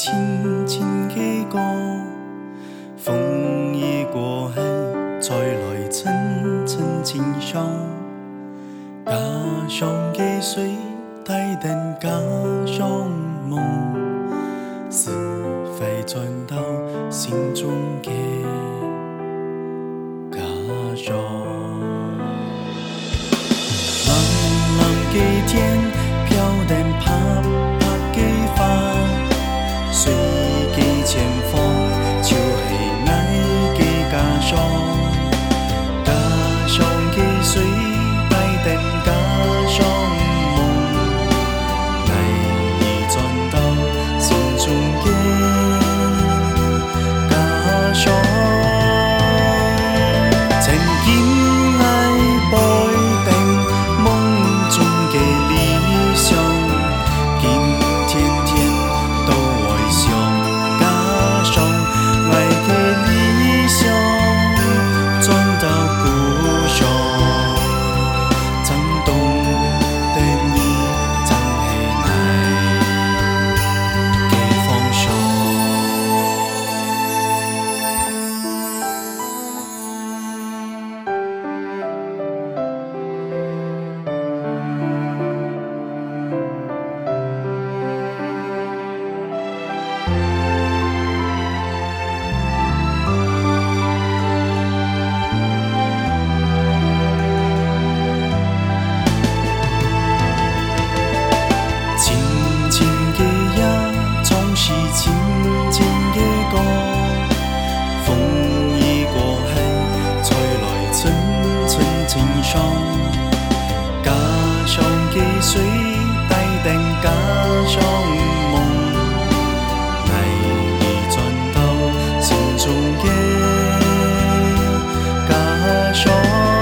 轻轻的歌，风一过后，再来层层清香。家乡的水带点家乡梦，是否转到心中的家乡？蓝蓝的天，飘点啪啪的花，随记前方，就是爱的家乡。家乡的水带点家乡梦，爱已转到心中的家乡。曾经爱背定梦中的理想，今天天都爱上家乡，爱的理想转到故乡，震动的你真是爱的方向。轻轻的呀，总是轻轻的歌。风一过后，再来层层清香。家乡的水带点家乡梦，爱已转到心中的家乡。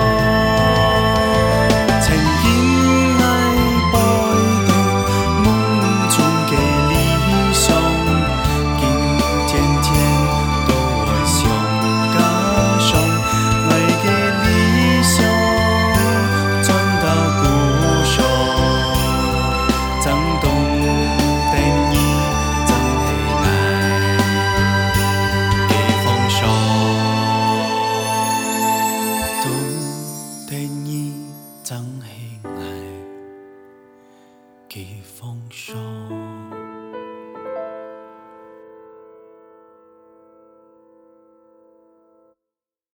曾经爱背定梦中的理想，今天天都爱上家乡，爱的理想转到故乡，震动的你真是爱的方向，动的你真是爱的方向。